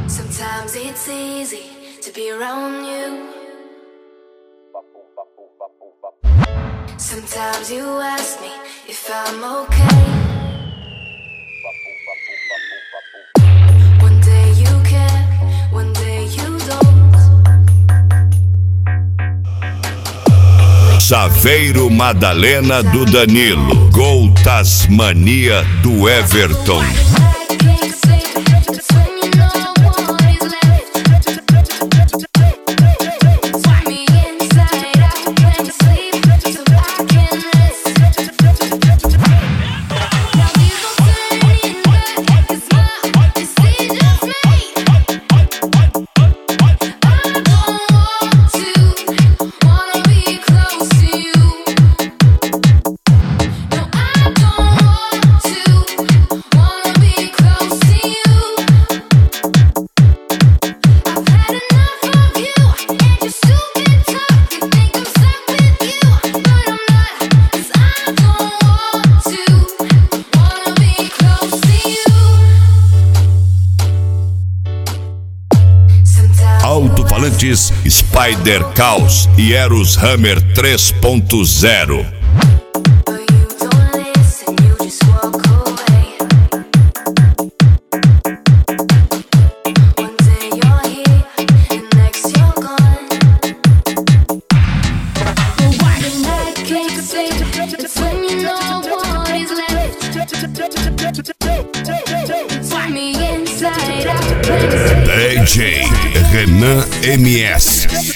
Sometimes it's easy to be around you. Sometimes you ask me if I'm okay. One day you care, one day you don't. Saveiro Madalena do Danilo, Gol Tasmania do Everton. Alto-falantes Spider Caos e Eros Hammer 3.0. DJ Renan MS.